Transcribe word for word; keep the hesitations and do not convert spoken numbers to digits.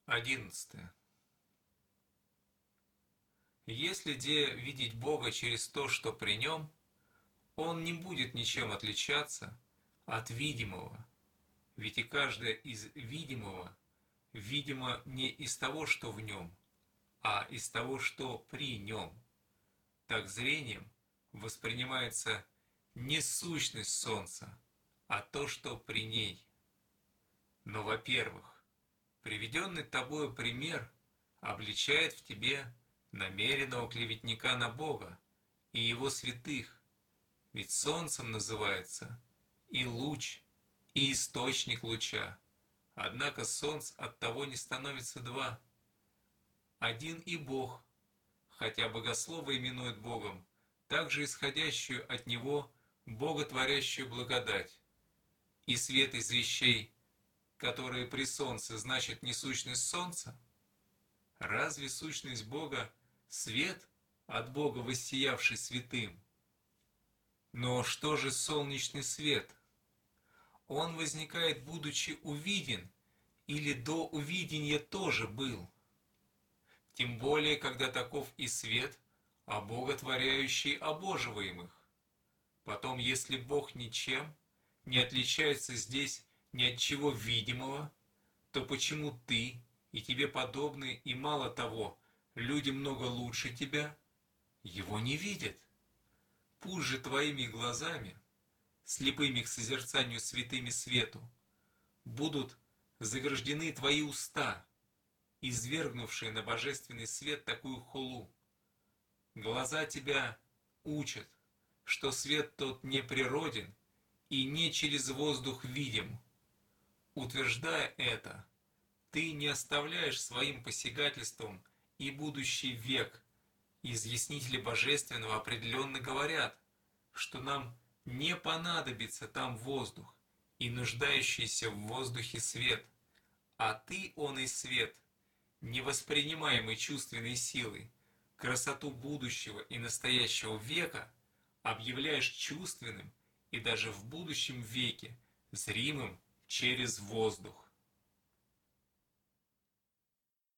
Одиннадцатое. Если де видеть Бога через то, что при Нем, Он не будет ничем отличаться от видимого, ведь и каждое из видимого видимо не из того, что в Нем, а из того, что при Нем. Так зрением воспринимается не сущность Солнца, а то, что при ней. Но, во-первых, приведенный тобою пример обличает в тебе намеренного клеветника на Бога и Его святых, ведь Солнцем называется и луч, и источник луча. Однако Солнц от того не становится два. Один и Бог, хотя богословы именуют Богом, также исходящую от Него боготворящую благодать, и свет из вещей, которые при Солнце значит не сущность Солнца. Разве сущность Бога – свет, от Бога воссиявший святым? Но что же солнечный свет? Он возникает, будучи увиден, или до увидения тоже был? Тем более, когда таков и свет, а боготворяющий обоживаемых. Потом, если Бог ничем не отличается здесь ни от чего видимого, то почему ты и тебе подобные, и мало того, люди много лучше тебя, его не видят? Пусть же твоими глазами, слепыми к созерцанию святыми свету, будут заграждены твои уста, извергнувшие на божественный свет такую хулу. Глаза тебя учат, что свет тот не природен и не через воздух видим. Утверждая это, ты не оставляешь своим посягательством и будущий век. Изъяснители божественного определенно говорят, что нам не понадобится там воздух и нуждающийся в воздухе свет, а ты, он и свет, невоспринимаемый чувственной силой, красоту будущего и настоящего века объявляешь чувственным и даже в будущем веке зримым через воздух.